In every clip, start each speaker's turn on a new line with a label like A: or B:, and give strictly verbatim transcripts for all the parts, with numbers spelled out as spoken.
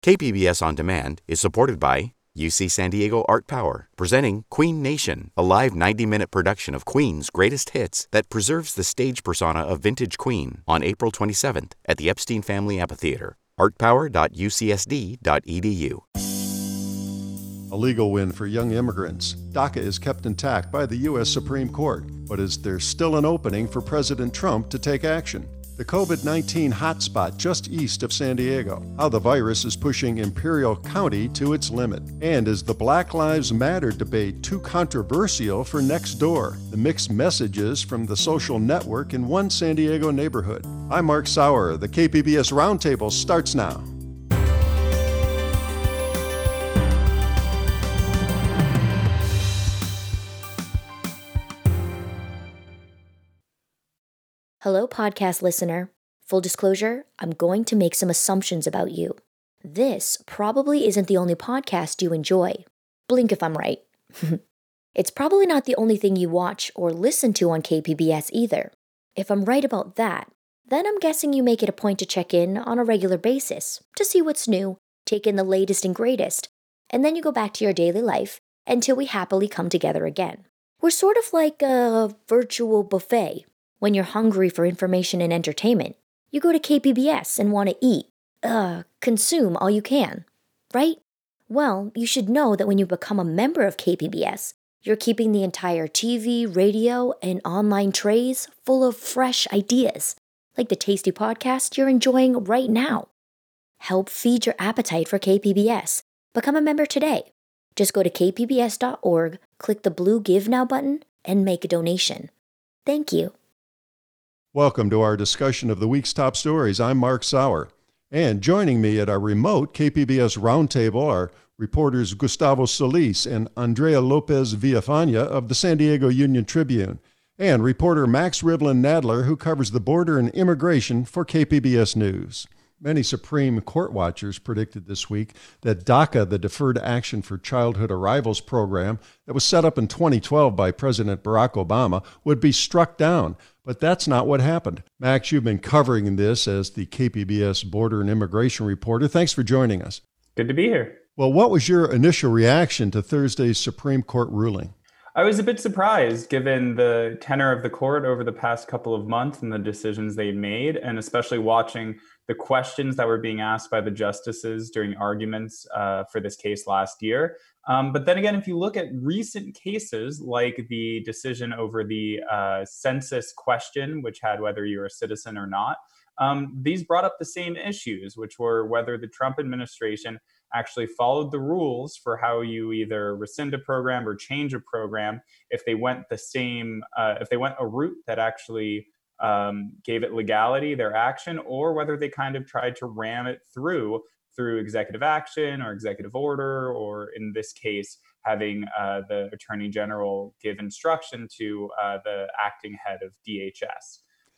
A: K P B S On Demand is supported by U C San Diego Art Power, presenting Queen Nation, a live ninety-minute production of Queen's greatest hits that preserves the stage persona of vintage Queen on April twenty-seventh at the Epstein Family Amphitheater. art power dot u c s d dot e d u.
B: A legal win for young immigrants. DACA is kept intact by the U S Supreme Court, but is there still an opening for President Trump to take action? The COVID nineteen hotspot just east of San Diego, how the virus is pushing Imperial County to its limit. And is the Black Lives Matter debate too controversial for next door? The mixed messages from the social network in one San Diego neighborhood. I'm Mark Sauer. The K P B S Roundtable starts now.
C: Hello, podcast listener. Full disclosure, I'm going to make some assumptions about you. This probably isn't the only podcast you enjoy. Blink if I'm right. It's probably not the only thing you watch or listen to on K P B S either. If I'm right about that, then I'm guessing you make it a point to check in on a regular basis to see what's new, take in the latest and greatest, and then you go back to your daily life until we happily come together again. We're sort of like a virtual buffet. When you're hungry for information and entertainment, you go to K P B S and want to eat, uh, consume all you can, right? Well, you should know that when you become a member of K P B S, you're keeping the entire T V, radio, and online trays full of fresh ideas, like the tasty podcast you're enjoying right now. Help feed your appetite for K P B S. Become a member today. Just go to k p b s dot org, click the blue Give Now button, and make a donation. Thank you.
B: Welcome to our discussion of the week's top stories. I'm Mark Sauer. And joining me at our remote K P B S Roundtable are reporters Gustavo Solis and Andrea Lopez Villafana of the San Diego Union Tribune, and reporter Max Rivlin Nadler, who covers the border and immigration for K P B S News. Many Supreme Court watchers predicted this week that DACA, the Deferred Action for Childhood Arrivals program that was set up in twenty twelve by President Barack Obama, would be struck down. But that's not what happened. Max, you've been covering this as the K P B S border and immigration reporter. Thanks for joining us.
D: Good to be here.
B: Well, what was your initial reaction to Thursday's Supreme Court ruling?
D: I was a bit surprised given the tenor of the court over the past couple of months and the decisions they made, and especially watching the questions that were being asked by the justices during arguments uh, for this case last year. Um, but then again, if you look at recent cases like the decision over the uh, census question, which had whether you're a citizen or not, um, these brought up the same issues, which were whether the Trump administration actually followed the rules for how you either rescind a program or change a program if they went the same, uh, if they went a route that actually um, gave it legality, their action, or whether they kind of tried to ram it through through executive action or executive order, or in this case, having uh, the Attorney General give instruction to uh, the acting head of D H S.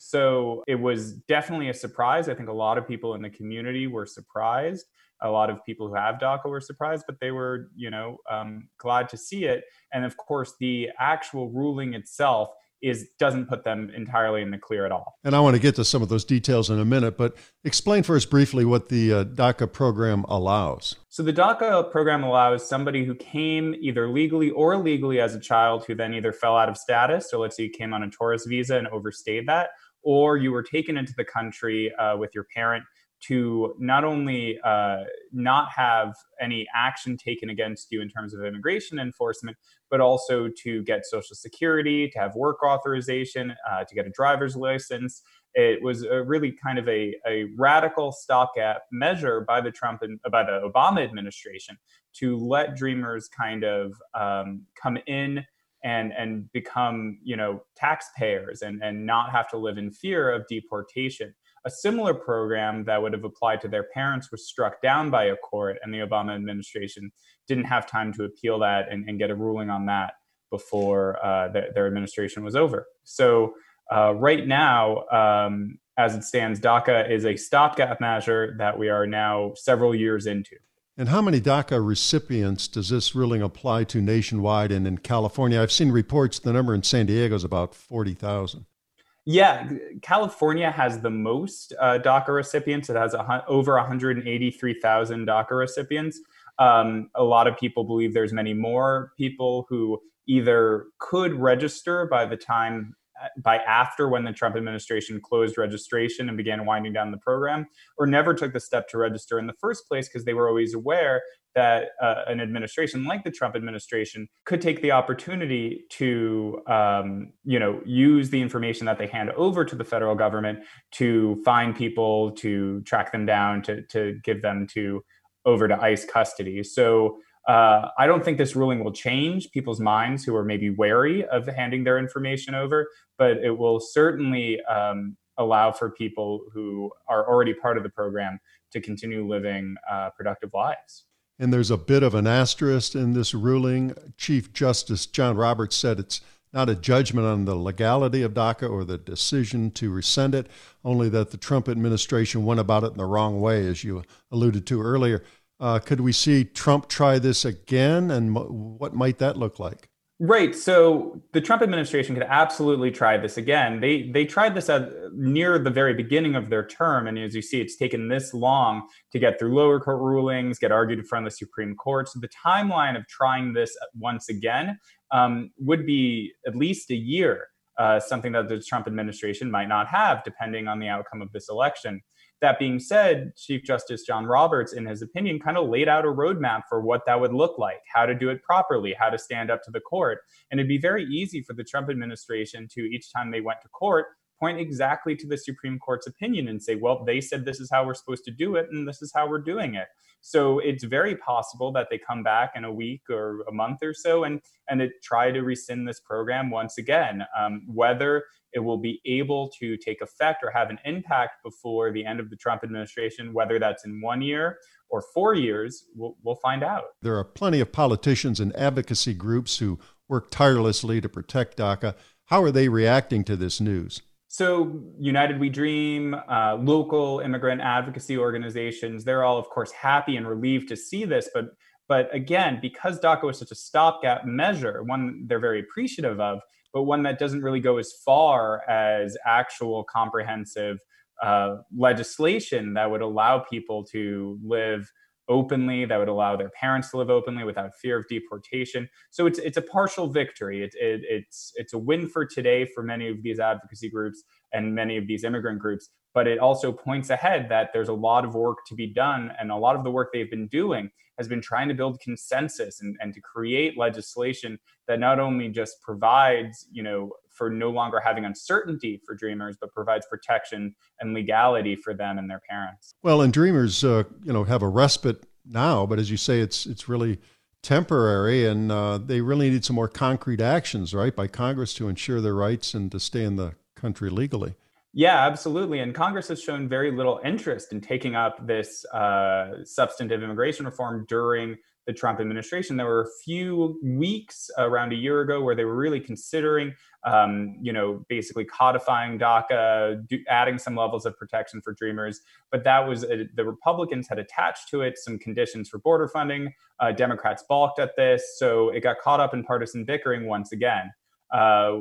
D: So it was definitely a surprise. I think a lot of people in the community were surprised. A lot of people who have DACA were surprised, but they were, you know, um, glad to see it. And of course, the actual ruling itself is doesn't put them entirely in the clear at all.
B: And I want to get to some of those details in a minute, but explain for us briefly what the uh, DACA program allows.
D: So the DACA program allows somebody who came either legally or illegally as a child, who then either fell out of status, or let's say you came on a tourist visa and overstayed that, or you were taken into the country uh, with your parent, to not only uh, not have any action taken against you in terms of immigration enforcement, but also to get Social Security, to have work authorization, uh, to get a driver's license. It was a really kind of a, a radical stopgap measure by the Trump and by the Obama administration to let dreamers kind of um, come in and and become, you know, taxpayers and, and not have to live in fear of deportation. A similar program that would have applied to their parents was struck down by a court, and the Obama administration didn't have time to appeal that and, and get a ruling on that before uh, the, their administration was over. So uh, right now, um, as it stands, DACA is a stopgap measure that we are now several years into.
B: And how many DACA recipients does this ruling apply to nationwide and in California? I've seen reports the number in San Diego is about forty thousand.
D: Yeah, California has the most uh, DACA recipients. It has a, over one hundred eighty-three thousand DACA recipients. Um, a lot of people believe there's many more people who either could register by the time by after when the Trump administration closed registration and began winding down the program, or never took the step to register in the first place because they were always aware that uh, an administration like the Trump administration could take the opportunity to, um, you know, use the information that they hand over to the federal government to find people, to track them down, to to give them to over to ICE custody. So uh, I don't think this ruling will change people's minds who are maybe wary of handing their information over, but it will certainly um, allow for people who are already part of the program to continue living uh, productive lives.
B: And there's a bit of an asterisk in this ruling. Chief Justice John Roberts said it's not a judgment on the legality of DACA or the decision to rescind it, only that the Trump administration went about it in the wrong way, as you alluded to earlier. Uh, could we see Trump try this again, and what might that look like?
D: Right. So the Trump administration could absolutely try this again. They they tried this at near the very beginning of their term. And as you see, it's taken this long to get through lower court rulings, get argued in front of the Supreme Court. So the timeline of trying this once again um, would be at least a year, uh, something that the Trump administration might not have, depending on the outcome of this election. That being said, Chief Justice John Roberts, in his opinion, kind of laid out a roadmap for what that would look like, how to do it properly, how to stand up to the court. And it'd be very easy for the Trump administration to, each time they went to court, point exactly to the Supreme Court's opinion and say, well, they said this is how we're supposed to do it, and this is how we're doing it. So it's very possible that they come back in a week or a month or so and, and it, try to rescind this program once again. Um, whether it will be able to take effect or have an impact before the end of the Trump administration, whether that's in one year or four years, we'll, we'll find out.
B: There are plenty of politicians and advocacy groups who work tirelessly to protect DACA. How are they reacting to this news?
D: So United We Dream, uh, local immigrant advocacy organizations, they're all, of course, happy and relieved to see this. But but again, because DACA was such a stopgap measure, one they're very appreciative of, but one that doesn't really go as far as actual comprehensive uh, legislation that would allow people to live openly, that would allow their parents to live openly without fear of deportation. So it's it's a partial victory. It, it, it's it's a win for today for many of these advocacy groups and many of these immigrant groups, but it also points ahead that there's a lot of work to be done, and a lot of the work they've been doing has been trying to build consensus and, and to create legislation that not only just provides, you know, for no longer having uncertainty for Dreamers, but provides protection and legality for them and their parents.
B: Well, and Dreamers, uh, you know, have a respite now, but as you say, it's it's really temporary, and uh, they really need some more concrete actions, right, by Congress to ensure their rights and to stay in the country legally.
D: Yeah, absolutely. And Congress has shown very little interest in taking up this uh, substantive immigration reform during the Trump administration. There were a few weeks around a year ago where they were really considering, um, you know, basically codifying DACA, do, adding some levels of protection for Dreamers. But that was, a, the Republicans had attached to it some conditions for border funding. Uh, Democrats balked at this. So it got caught up in partisan bickering once again. Uh,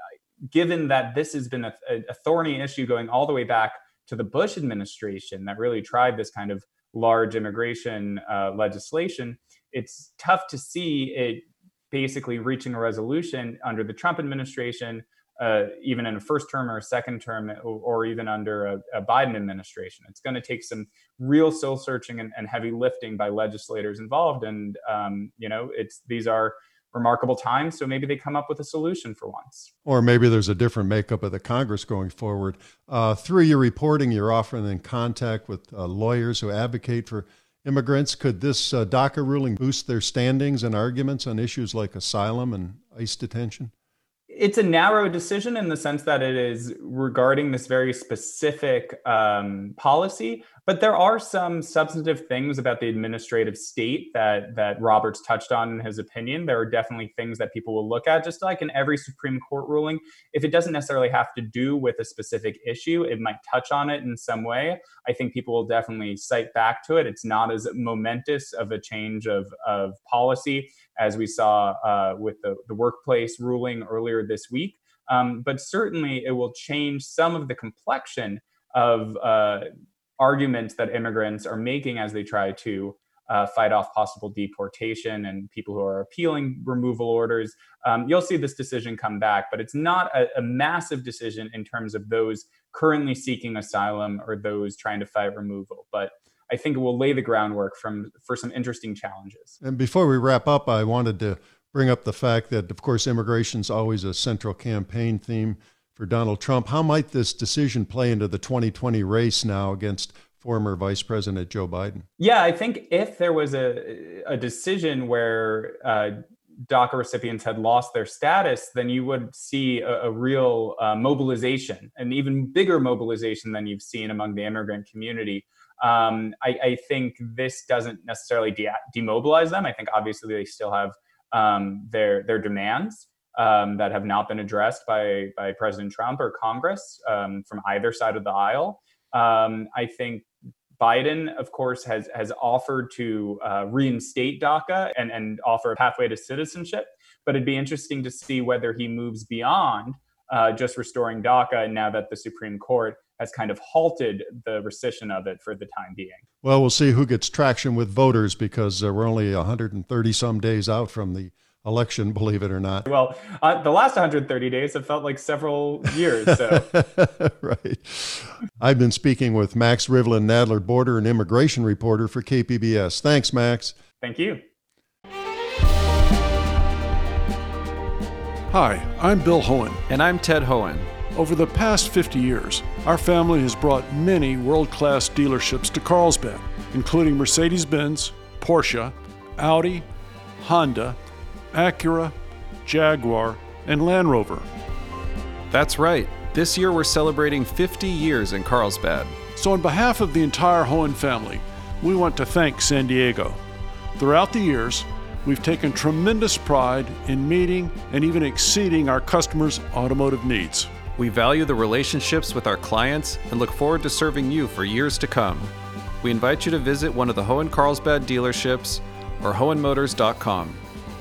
D: given that this has been a, a thorny issue going all the way back to the Bush administration that really tried this kind of large immigration uh, legislation, it's tough to see it basically reaching a resolution under the Trump administration, uh, even in a first term or a second term, or, or even under a, a Biden administration. It's going to take some real soul searching and, and heavy lifting by legislators involved. And, um, you know, it's these are remarkable times, so maybe they come up with a solution for once.
B: Or maybe there's a different makeup of the Congress going forward. Uh, through your reporting, you're often in contact with uh, lawyers who advocate for immigrants. Could this uh, DACA ruling boost their standings and arguments on issues like asylum and ICE detention?
D: It's a narrow decision in the sense that it is regarding this very specific um, policy, but there are some substantive things about the administrative state that that Roberts touched on in his opinion. There are definitely things that people will look at, just like in every Supreme Court ruling. If it doesn't necessarily have to do with a specific issue, it might touch on it in some way. I think people will definitely cite back to it. It's not as momentous of a change of, of policy as we saw uh, with the, the workplace ruling earlier this week. Um, but certainly it will change some of the complexion of uh, arguments that immigrants are making as they try to uh, fight off possible deportation and people who are appealing removal orders. Um, you'll see this decision come back, but it's not a, a massive decision in terms of those currently seeking asylum or those trying to fight removal. But I think it will lay the groundwork from, for some interesting challenges.
B: And before we wrap up, I wanted to bring up the fact that, of course, immigration is always a central campaign theme for Donald Trump. How might this decision play into the twenty twenty race now against former Vice President Joe Biden?
D: Yeah, I think if there was a, a decision where uh, DACA recipients had lost their status, then you would see a, a real uh, mobilization, an even bigger mobilization than you've seen among the immigrant community. Um, I, I think this doesn't necessarily de- demobilize them. I think obviously they still have um, their their demands um, that have not been addressed by by President Trump or Congress um, from either side of the aisle. Um, I think Biden, of course, has has offered to uh, reinstate DACA and, and offer a pathway to citizenship. But it'd be interesting to see whether he moves beyond uh, just restoring DACA now that the Supreme Court has kind of halted the rescission of it for the time being.
B: Well, we'll see who gets traction with voters because uh, we're only one hundred thirty some days out from the election, believe it or not.
D: Well, uh, the last one hundred thirty days have felt like several years. So,
B: right. I've been speaking with Max Rivlin Nadler, border and immigration reporter for K P B S. Thanks, Max.
D: Thank you.
E: Hi, I'm Bill Hohen.
F: And I'm Ted Hohen.
E: Over the past fifty years, our family has brought many world-class dealerships to Carlsbad, including Mercedes-Benz, Porsche, Audi, Honda, Acura, Jaguar, and Land Rover.
F: That's right. This year we're celebrating fifty years in Carlsbad.
E: So on behalf of the entire Hohen family, we want to thank San Diego. Throughout the years, we've taken tremendous pride in meeting and even exceeding our customers' automotive needs.
F: We value the relationships with our clients and look forward to serving you for years to come. We invite you to visit one of the Hohen Carlsbad dealerships or hohen motors dot com.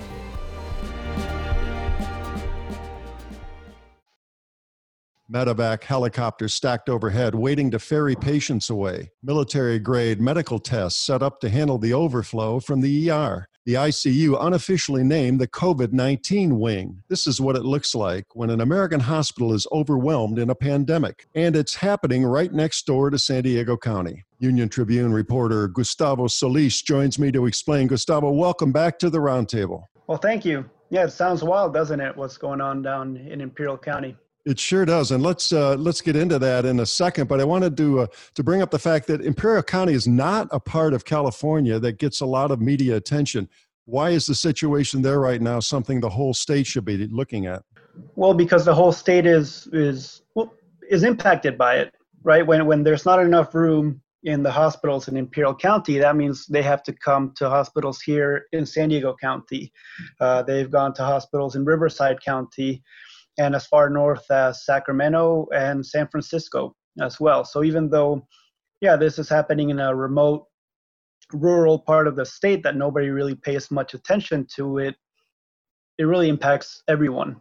B: Medevac helicopters stacked overhead, waiting to ferry patients away. Military-grade medical tests set up to handle the overflow from the E R. The I C U unofficially named the COVID nineteen wing. This is what it looks like when an American hospital is overwhelmed in a pandemic. And it's happening right next door to San Diego County. Union Tribune reporter Gustavo Solis joins me to explain. Gustavo, welcome back to the Roundtable.
G: Well, thank you. Yeah, it sounds wild, doesn't it, what's going on down in Imperial County?
B: It sure does, and let's uh, let's get into that in a second. But I wanted to uh, to bring up the fact that Imperial County is not a part of California that gets a lot of media attention. Why is the situation there right now something the whole state should be looking at?
G: Well, because the whole state is is well, is impacted by it, right? When when there's not enough room in the hospitals in Imperial County, that means they have to come to hospitals here in San Diego County. Uh, they've gone to hospitals in Riverside County, and as far north as Sacramento and San Francisco as well. So even though, yeah, this is happening in a remote, rural part of the state that nobody really pays much attention to, it, it really impacts everyone.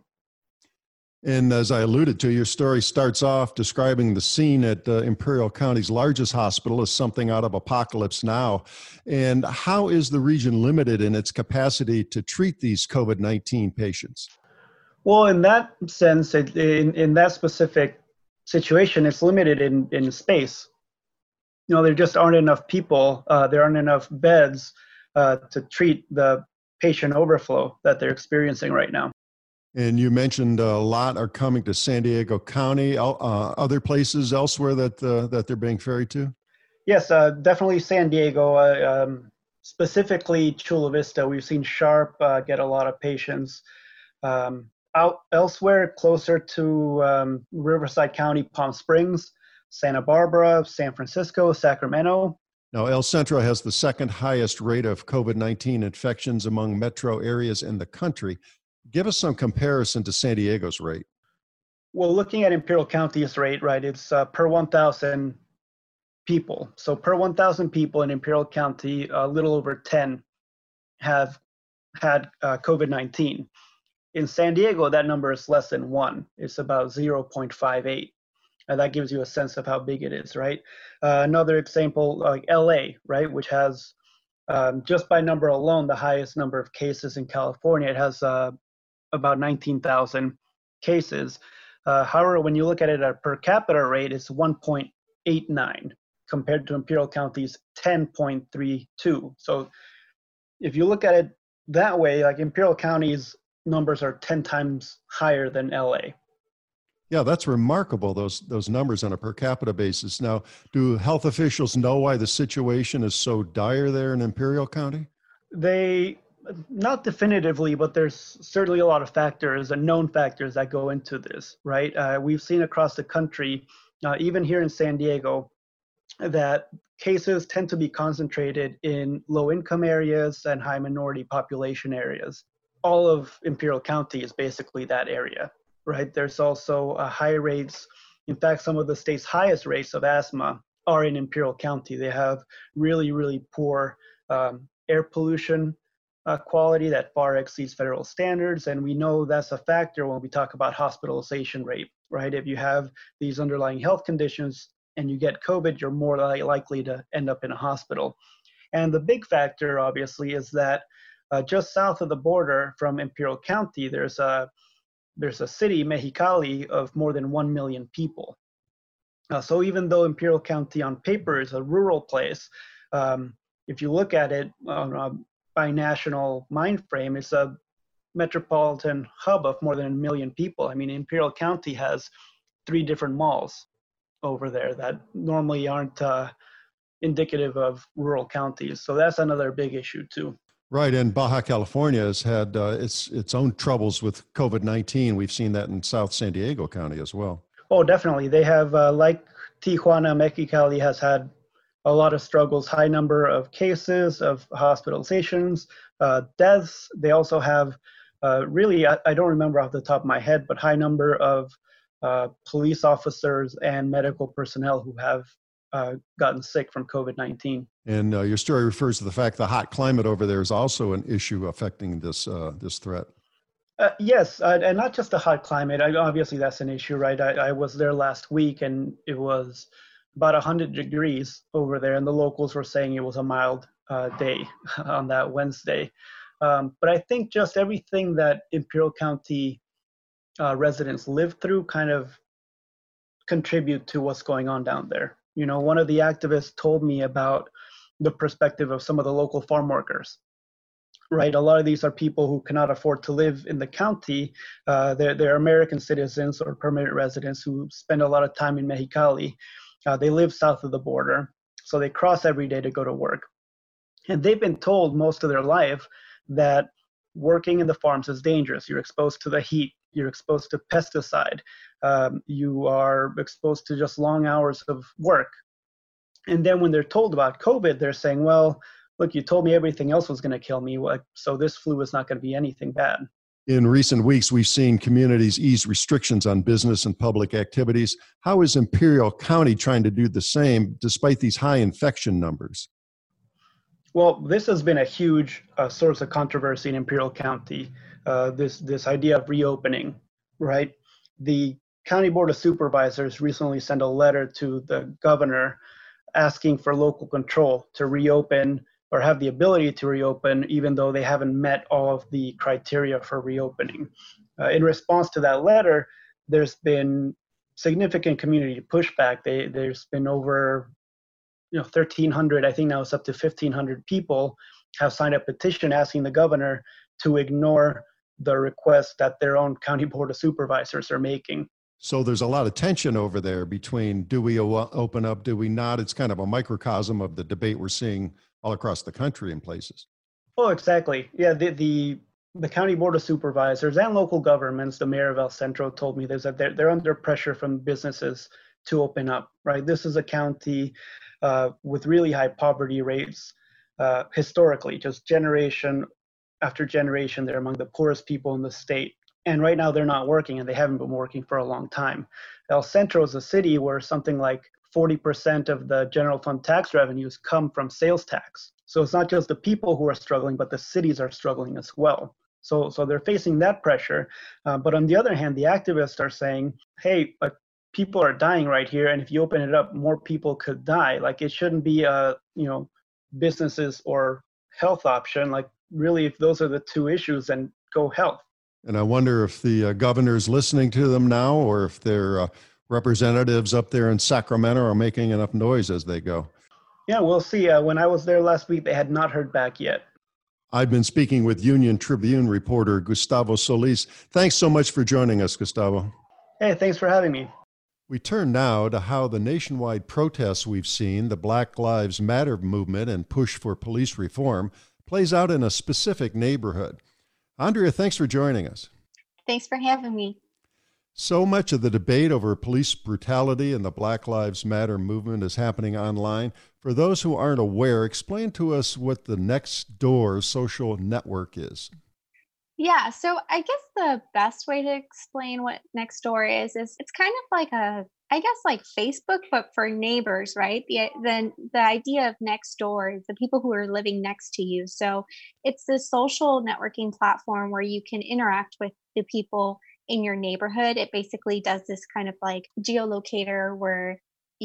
B: And as I alluded to, your story starts off describing the scene at uh, Imperial County's largest hospital as something out of Apocalypse Now. And how is the region limited in its capacity to treat these COVID nineteen patients?
G: Well, in that sense, it, in, in that specific situation, it's limited in, in space. You know, there just aren't enough people, uh, there aren't enough beds uh, to treat the patient overflow that they're experiencing right now.
B: And you mentioned a lot are coming to San Diego County, uh, other places elsewhere that uh, that they're being ferried to?
G: Yes, uh, definitely San Diego, uh, um, specifically Chula Vista. We've seen Sharp uh, get a lot of patients. Um, Out elsewhere, closer to um, Riverside County, Palm Springs, Santa Barbara, San Francisco, Sacramento.
B: Now, El Centro has the second highest rate of COVID nineteen infections among metro areas in the country. Give us some comparison to San Diego's rate.
G: Well, looking at Imperial County's rate, right, it's uh, per one thousand people. So per one thousand people in Imperial County, a little over ten have had uh, COVID nineteen. In San Diego, that number is less than one. It's about zero point five eight. And that gives you a sense of how big it is, right? Uh, another example, like L A, right, which has, um, just by number alone, the highest number of cases in California. It has uh, about nineteen thousand cases. Uh, however, when you look at it at a per capita rate, it's one point eight nine compared to Imperial County's ten point three two. So if you look at it that way, like Imperial County's numbers are ten times higher than L A.
B: Yeah, that's remarkable, those those numbers on a per capita basis. Now, do health officials know why the situation is so dire there in Imperial County?
G: They, not definitively, but there's certainly a lot of factors and known factors that go into this, right? Uh, we've seen across the country, uh, even here in San Diego, that cases tend to be concentrated in low-income areas and high minority population areas. All of Imperial County is basically that area, right? There's also uh, high rates. In fact, some of the state's highest rates of asthma are in Imperial County. They have really, really poor um, air pollution uh, quality that far exceeds federal standards. And we know that's a factor when we talk about hospitalization rate, right? If you have these underlying health conditions and you get COVID, you're more li- likely to end up in a hospital. And the big factor, obviously, is that uh, just south of the border from Imperial County, there's a there's a city, Mexicali, of more than one million people. Uh, so even though Imperial County on paper is a rural place, um, if you look at it on a binational mind frame, it's a metropolitan hub of more than a million people. I mean, Imperial County has three different malls over there that normally aren't uh, indicative of rural counties. So that's another big issue too.
B: Right, and Baja California has had uh, its its own troubles with COVID nineteen. We've seen that in South San Diego County as well.
G: Oh, definitely. They have, uh, like Tijuana, Mexicali has had a lot of struggles, high number of cases, of hospitalizations, uh, deaths. They also have uh, really, I, I don't remember off the top of my head, but high number of uh, police officers and medical personnel who have uh, gotten sick from COVID nineteen.
B: And uh, your story refers to the fact the hot climate over there is also an issue affecting this uh, this threat.
G: Uh, yes, uh, and not just the hot climate. I, obviously, that's an issue, right? I, I was there last week, and it was about one hundred degrees over there, and the locals were saying it was a mild uh, day on that Wednesday. Um, but I think just everything that Imperial County uh, residents live through kind of contribute to what's going on down there. You know, one of the activists told me about the perspective of some of the local farm workers, right? A lot of these are people who cannot afford to live in the county. Uh, they're, they're American citizens or permanent residents who spend a lot of time in Mexicali. Uh, they live south of the border, so they cross every day to go to work. And they've been told most of their life that working in the farms is dangerous. You're exposed to the heat. You're exposed to pesticide. Um, you are exposed to just long hours of work. And then when they're told about COVID, they're saying, well, look, you told me everything else was going to kill me, so this flu is not going to be anything bad.
B: In recent weeks, we've seen communities ease restrictions on business and public activities. How is Imperial County trying to do the same despite these high infection numbers?
G: Well, this has been a huge uh, source of controversy in Imperial County, uh, this, this idea of reopening, right? The County Board of Supervisors recently sent a letter to the governor asking for local control to reopen or have the ability to reopen, even though they haven't met all of the criteria for reopening. Uh, in response to that letter, there's been significant community pushback. They, there's been over you know, thirteen hundred, I think now it's up to fifteen hundred people have signed a petition asking the governor to ignore the request that their own County Board of Supervisors are making.
B: So there's a lot of tension over there between do we o- open up, do we not? It's kind of a microcosm of the debate we're seeing all across the country in places.
G: Oh, exactly. Yeah, the the, the County Board of Supervisors and local governments, the mayor of El Centro told me this, that they're, they're under pressure from businesses to open up, right? This is a county uh, with really high poverty rates uh, historically, just generation after generation. They're among the poorest people in the state. And right now they're not working, and they haven't been working for a long time. El Centro is a city where something like forty percent of the general fund tax revenues come from sales tax. So it's not just the people who are struggling, but the cities are struggling as well. So, so they're facing that pressure. Uh, but on the other hand, the activists are saying, hey, but people are dying right here. And if you open it up, more people could die. Like it shouldn't be a, you know, businesses or health option. Like really, if those are the two issues, then go health.
B: And I wonder if the uh, governor's listening to them now, or if their uh, representatives up there in Sacramento are making enough noise as they go.
G: Yeah, we'll see. Uh, when I was there last week, they had not heard back yet.
B: I've been speaking with Union Tribune reporter Gustavo Solis. Thanks so much for joining us, Gustavo.
G: Hey, thanks for having me.
B: We turn now to how the nationwide protests we've seen, the Black Lives Matter movement and push for police reform, plays out in a specific neighborhood. Andrea, thanks for joining us.
H: Thanks for having me.
B: So much of the debate over police brutality and the Black Lives Matter movement is happening online. For those who aren't aware, explain to us what the Nextdoor social network is.
H: Yeah, so I guess the best way to explain what Nextdoor is is it's kind of like a, I guess like Facebook, but for neighbors, right? The the, the idea of Nextdoor is the people who are living next to you. So it's the social networking platform where you can interact with the people in your neighborhood. It basically does this kind of like geolocator where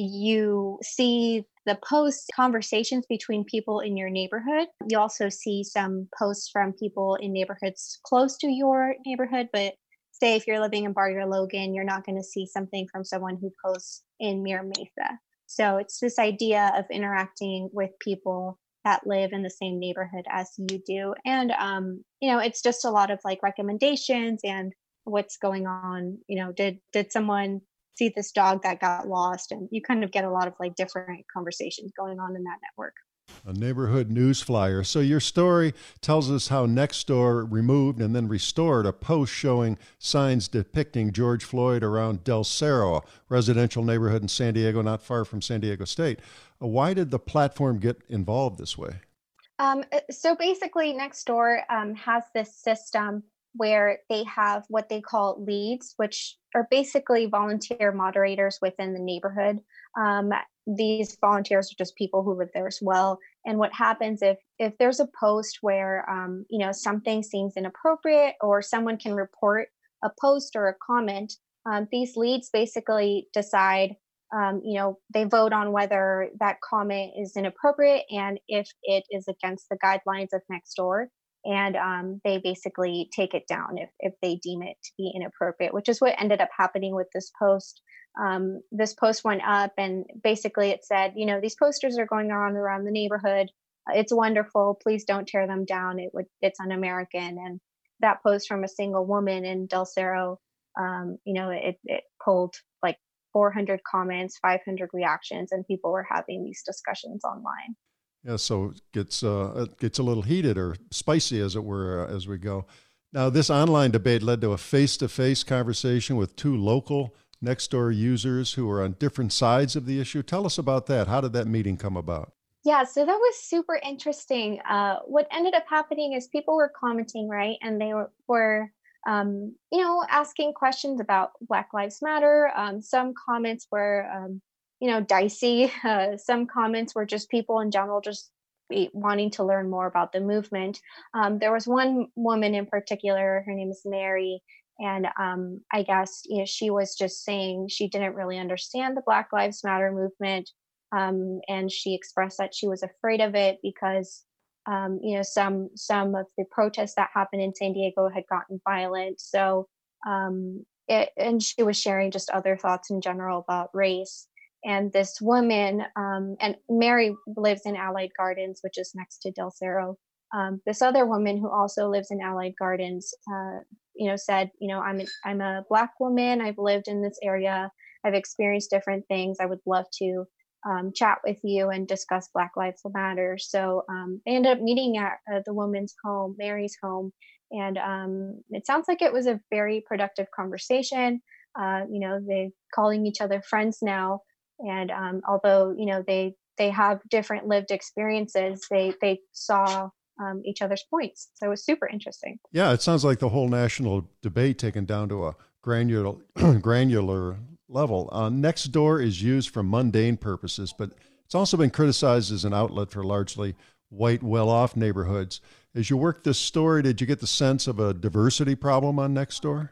H: you see the posts, conversations between people in your neighborhood. You also see some posts from people in neighborhoods close to your neighborhood. But say if you're living in Barrio Logan, you're not going to see something from someone who posts in Mira Mesa. So it's this idea of interacting with people that live in the same neighborhood as you do. And, um, you know, it's just a lot of like recommendations and what's going on. You know, did did someone see this dog that got lost? And you kind of get a lot of like different conversations going on in that network.
B: A neighborhood news flyer. So your story tells us how Nextdoor removed and then restored a post showing signs depicting George Floyd around Del Cerro, a residential neighborhood in San Diego, not far from San Diego State. Why did the platform get involved this way?
H: Um, so basically, Nextdoor um, has this system where they have what they call leads, which are basically volunteer moderators within the neighborhood. Um, these volunteers are just people who live there as well. And what happens if if there's a post where um, you know something seems inappropriate, or someone can report a post or a comment, um, these leads basically decide, um, you know, they vote on whether that comment is inappropriate and if it is against the guidelines of Nextdoor. And um, they basically take it down if, if they deem it to be inappropriate, which is what ended up happening with this post. Um, this post went up and basically it said, you know, these posters are going on around the neighborhood. It's wonderful. Please don't tear them down. It would, it's un-American. And that post from a single woman in Del Cerro, um, you know, it, it pulled like four hundred comments, five hundred reactions, and people were having these discussions online.
B: Yeah, so it gets uh, it gets a little heated or spicy, as it were, uh, as we go. Now, this online debate led to a face-to-face conversation with two local Nextdoor users who are on different sides of the issue. Tell us about that. How did that meeting come about?
H: Yeah, so that was super interesting. Uh, what ended up happening is people were commenting, right? And they were, were um, you know, asking questions about Black Lives Matter. Um, some comments were, um, you know, dicey. Uh, some comments were just people in general just wanting to learn more about the movement. Um, there was one woman in particular, her name is Mary, and um, I guess, you know, she was just saying she didn't really understand the Black Lives Matter movement. Um, and she expressed that she was afraid of it because, um, you know, some some of the protests that happened in San Diego had gotten violent. So, um, it, and she was sharing just other thoughts in general about race. And this woman, um, and Mary lives in Allied Gardens, which is next to Del Cerro. Um, this other woman who also lives in Allied Gardens, uh, you know, said, you know, I'm a, I'm a Black woman. I've lived in this area. I've experienced different things. I would love to um, chat with you and discuss Black Lives Matter. So um, they ended up meeting at uh, the woman's home, Mary's home. And um, it sounds like it was a very productive conversation. Uh, you know, they're calling each other friends now. And um, although, you know, they they have different lived experiences, they they saw um, each other's points. So it was super interesting.
B: Yeah, it sounds like the whole national debate taken down to a granular granular level. Uh, Nextdoor is used for mundane purposes, but it's also been criticized as an outlet for largely white, well-off neighborhoods. As you worked this story, did you get the sense of a diversity problem on Nextdoor?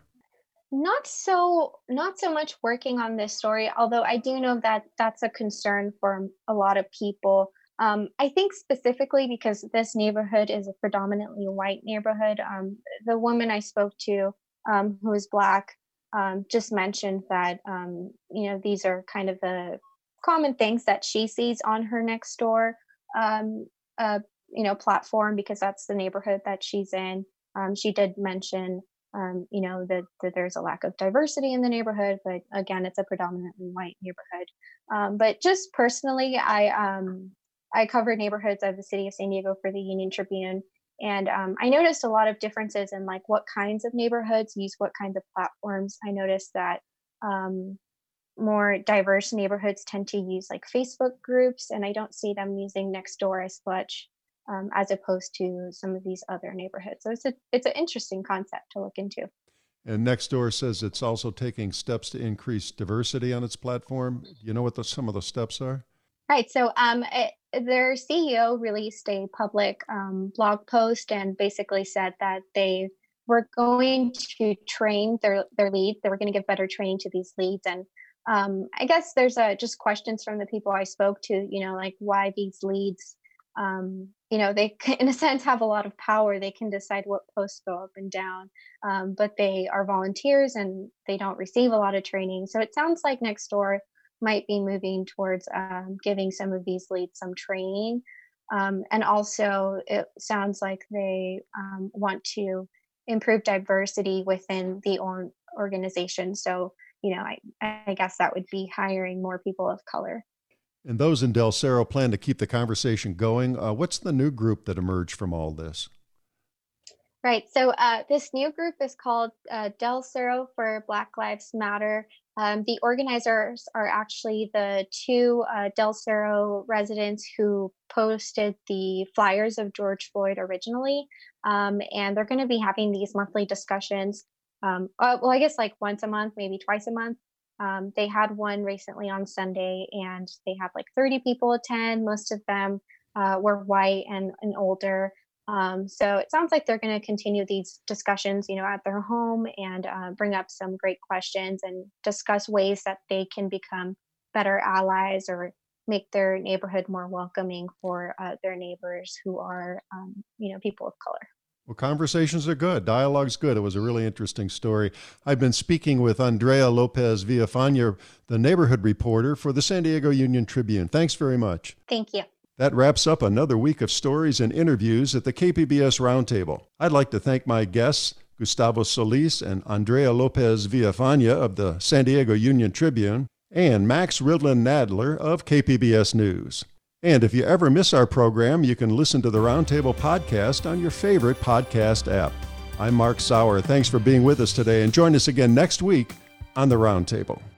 H: Not so, not so much working on this story, although I do know that that's a concern for a lot of people. Um, I think specifically because this neighborhood is a predominantly white neighborhood. Um, the woman I spoke to, um, who is Black, um, just mentioned that, um, you know, these are kind of the common things that she sees on her Nextdoor, um, uh, you know, platform, because that's the neighborhood that she's in. Um, she did mention Um, you know, that, that there's a lack of diversity in the neighborhood, but again, it's a predominantly white neighborhood. Um, but just personally, I um, I covered neighborhoods of the city of San Diego for the Union Tribune, and um, I noticed a lot of differences in like what kinds of neighborhoods use what kinds of platforms. I noticed that um, more diverse neighborhoods tend to use like Facebook groups, and I don't see them using Nextdoor as much. Um, as opposed to some of these other neighborhoods. So it's a it's an interesting concept to look into.
B: And Nextdoor says it's also taking steps to increase diversity on its platform. Do you know what the, some of the steps are?
H: Right. So um, it, their C E O released a public um, blog post and basically said that they were going to train their, their leads. They were going to give better training to these leads. And um, I guess there's a, just questions from the people I spoke to, you know, like why these leads, um, you know, they in a sense have a lot of power. They can decide what posts go up and down, um, but they are volunteers and they don't receive a lot of training. So it sounds like Nextdoor might be moving towards um, giving some of these leads some training. Um, and also it sounds like they um, want to improve diversity within the or- organization. So, you know, I, I guess that would be hiring more people of color.
B: And those in Del Cerro plan to keep the conversation going. Uh, what's the new group that emerged from all this?
H: Right. So uh, this new group is called uh, Del Cerro for Black Lives Matter. Um, the organizers are actually the two uh, Del Cerro residents who posted the flyers of George Floyd originally. Um, and they're going to be having these monthly discussions. Um, uh, well, I guess like once a month, maybe twice a month. Um, they had one recently on Sunday, and they had like thirty people attend. Most of them uh, were white and, and older. Um, so it sounds like they're going to continue these discussions, you know, at their home and uh, bring up some great questions and discuss ways that they can become better allies or make their neighborhood more welcoming for uh, their neighbors who are, um, you know, people of color.
B: Well, conversations are good. Dialogue's good. It was a really interesting story. I've been speaking with Andrea Lopez Villafana, the neighborhood reporter for the San Diego Union Tribune. Thanks very much.
H: Thank you.
B: That wraps up another week of stories and interviews at the K P B S Roundtable. I'd like to thank my guests, Gustavo Solis and Andrea Lopez Villafana of the San Diego Union Tribune, and Max Ridlin Nadler of K P B S News. And if you ever miss our program, you can listen to the Roundtable podcast on your favorite podcast app. I'm Mark Sauer. Thanks for being with us today, and join us again next week on the Roundtable.